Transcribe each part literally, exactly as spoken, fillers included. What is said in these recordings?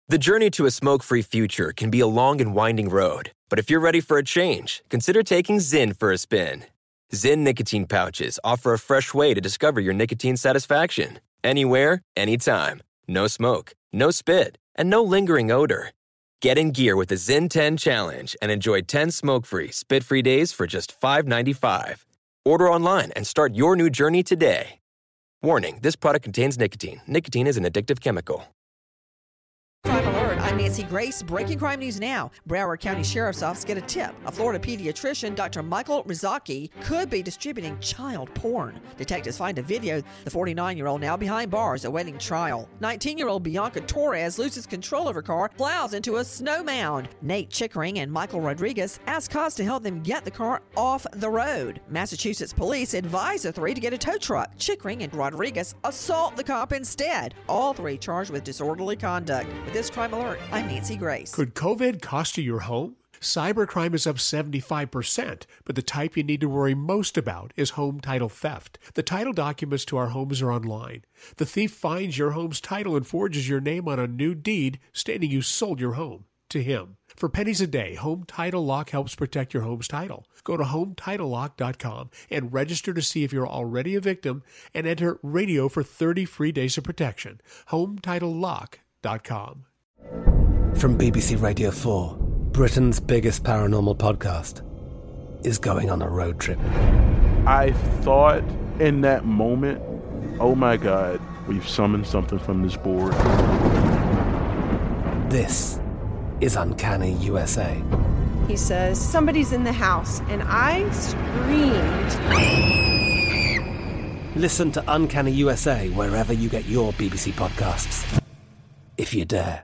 The journey to a smoke-free future can be a long and winding road, but if you're ready for a change, consider taking Zyn for a spin. Zyn nicotine pouches offer a fresh way to discover your nicotine satisfaction. Anywhere, anytime. No smoke, no spit, and no lingering odor. Get in gear with the Zyn ten Challenge and enjoy ten smoke-free, spit-free days for just five dollars and ninety-five cents. Order online and start your new journey today. Warning, this product contains nicotine. Nicotine is an addictive chemical. Crime Alert, I'm Nancy Grace. Breaking crime news now. Broward County Sheriff's Office get a tip. A Florida pediatrician, Doctor Michael Rizaki, could be distributing child porn. Detectives find a video. The forty-nine-year-old now behind bars awaiting trial. nineteen-year-old Bianca Torres loses control of her car, plows into a snow mound. Nate Chickering and Michael Rodriguez ask cops to help them get the car off the road. Massachusetts police advise the three to get a tow truck. Chickering and Rodriguez assault the cop instead. All three charged with disorderly conduct. With this Crime Alert, I'm Nancy Grace. Could COVID cost you your home? Cybercrime is up seventy-five percent, but the type you need to worry most about is home title theft. The title documents to our homes are online. The thief finds your home's title and forges your name on a new deed stating you sold your home to him. For pennies a day, Home Title Lock helps protect your home's title. Go to home title lock dot com and register to see if you're already a victim and enter radio for thirty free days of protection. home title lock dot com. From B B C Radio four, Britain's biggest paranormal podcast is going on a road trip. I thought in that moment, oh my God, we've summoned something from this board. This is Uncanny U S A. He says, somebody's in the house, and I screamed. Listen to Uncanny U S A wherever you get your B B C podcasts, if you dare.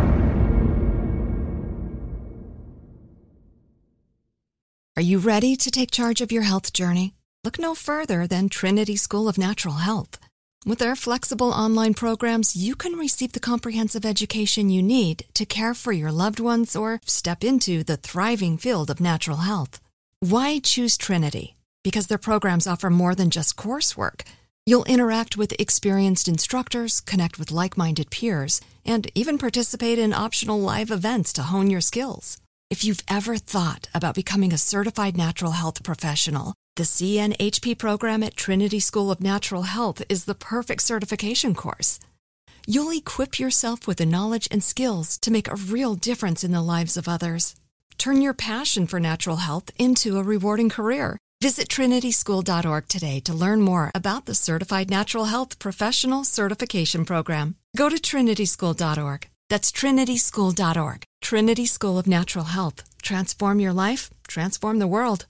Are you ready to take charge of your health journey? Look no further than Trinity School of Natural Health. With their flexible online programs, you can receive the comprehensive education you need to care for your loved ones or step into the thriving field of natural health. Why choose Trinity? Because their programs offer more than just coursework. You'll interact with experienced instructors, connect with like-minded peers, and even participate in optional live events to hone your skills. If you've ever thought about becoming a certified natural health professional, the C N H P program at Trinity School of Natural Health is the perfect certification course. You'll equip yourself with the knowledge and skills to make a real difference in the lives of others. Turn your passion for natural health into a rewarding career. Visit trinity school dot org today to learn more about the Certified Natural Health Professional Certification Program. Go to trinity school dot org. That's trinity school dot org. Trinity School of Natural Health. Transform your life, transform the world.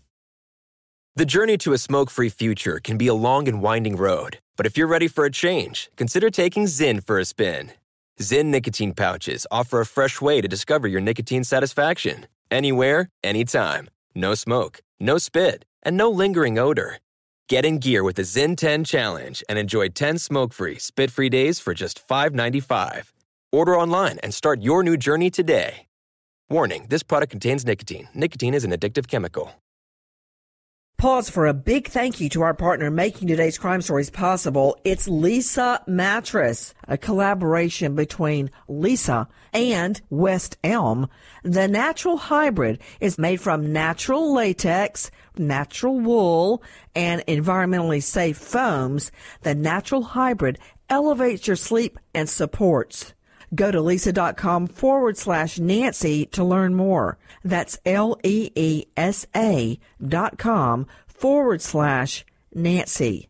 The journey to a smoke-free future can be a long and winding road, but if you're ready for a change, consider taking Zyn for a spin. Zyn nicotine pouches offer a fresh way to discover your nicotine satisfaction. Anywhere, anytime. No smoke, no spit, and no lingering odor. Get in gear with the Zyn ten Challenge and enjoy ten smoke-free, spit-free days for just five dollars and ninety-five cents. Order online and start your new journey today. Warning, this product contains nicotine. Nicotine is an addictive chemical. Pause for a big thank you to our partner making today's crime stories possible. It's Leesa Mattress, a collaboration between Leesa and West Elm. The natural hybrid is made from natural latex, natural wool, and environmentally safe foams. The natural hybrid elevates your sleep and supports. Go to leesa.com forward slash Nancy to learn more. That's L-E-E-S-A dot com forward slash Nancy.